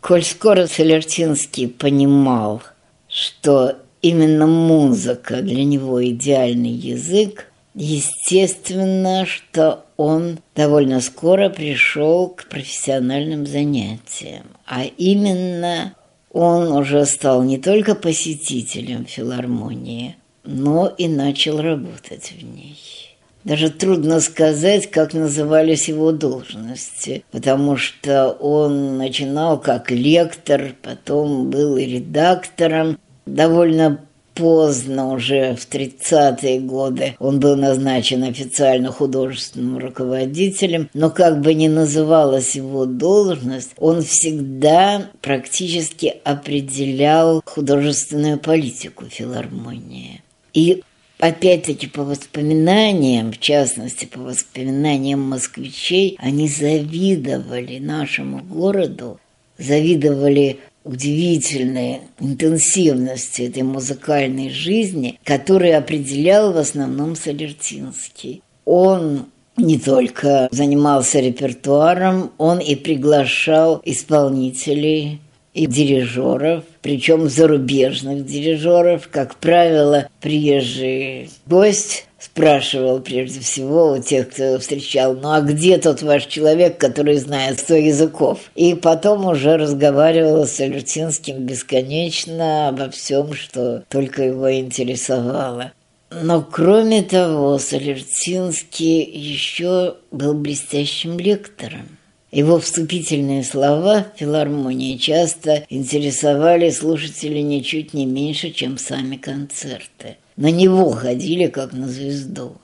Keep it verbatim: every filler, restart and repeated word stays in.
Коль скоро Солертинский понимал, что именно музыка для него идеальный язык, естественно, что он довольно скоро пришел к профессиональным занятиям. А именно он уже стал не только посетителем филармонии, но и начал работать в ней. Даже трудно сказать, как назывались его должности, потому что он начинал как лектор, потом был и редактором. Довольно поздно, уже в тридцатые годы, он был назначен официально художественным руководителем, но как бы ни называлась его должность, он всегда практически определял художественную политику филармонии. И опять-таки, по воспоминаниям, в частности, по воспоминаниям москвичей, они завидовали нашему городу, завидовали удивительной интенсивности этой музыкальной жизни, которую определял в основном Солертинский. Он не только занимался репертуаром, он и приглашал исполнителей и дирижеров, причем зарубежных дирижеров. Как правило, приезжий гость спрашивал прежде всего у тех, кто его встречал: ну а где тот ваш человек, который знает сто языков? И потом уже разговаривал с Солертинским бесконечно обо всем, что только его интересовало. Но кроме того, Солертинский еще был блестящим лектором. Его вступительные слова в филармонии часто интересовали слушателей ничуть не меньше, чем сами концерты. На него ходили как на звезду.